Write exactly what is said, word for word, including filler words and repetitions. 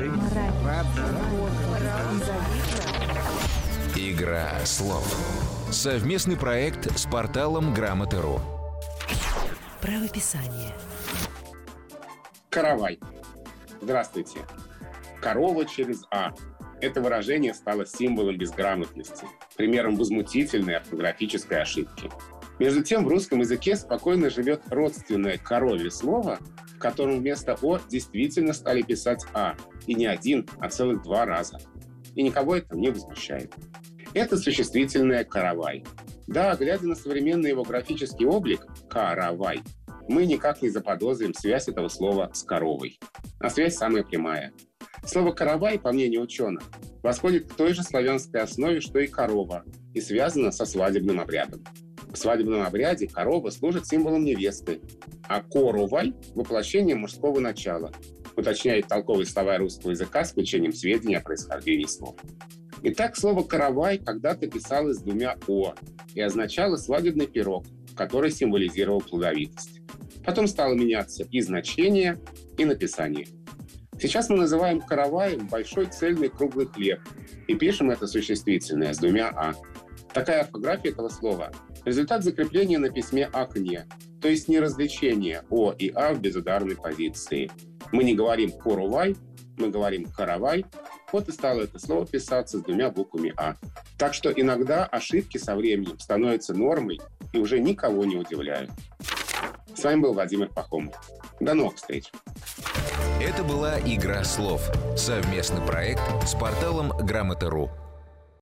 Игра слов. Совместный проект с порталом Грамота.ру. Правописание. Каравай. Здравствуйте. Корова через «а». Это выражение стало символом безграмотности, примером возмутительной орфографической ошибки. Между тем, в русском языке спокойно живет родственное коровье слово, в котором вместо «о» действительно стали писать «а». И не один, а целых два раза. И никого это не возмущает. Это существительное «каравай». Да, глядя на современный его графический облик «каравай», мы никак не заподозрим связь этого слова с коровой. А связь самая прямая. Слово «каравай», по мнению ученых, восходит к той же славянской основе, что и корова, и связано со свадебным обрядом. В свадебном обряде корова служит символом невесты, а коровай – воплощение мужского начала, уточняет толковый словарь русского языка с включением сведений о происхождении слов. Итак, слово «каравай» когда-то писалось с двумя «о» и означало свадебный пирог, который символизировал плодовитость. Потом стало меняться и значение, и написание. Сейчас мы называем караваем большой цельный круглый хлеб и пишем это существительное с двумя «а». Такая орфография этого слова – результат закрепления на письме «акне», то есть не развлечение «о» и «а» в безударной позиции. Мы не говорим «корувай», мы говорим «каравай», вот и стало это слово писаться с двумя буквами «а». Так что иногда ошибки со временем становятся нормой и уже никого не удивляют. С вами был Владимир Пахомов. До новых встреч! Это была «Игра слов». Совместный проект с порталом Грамота.ру.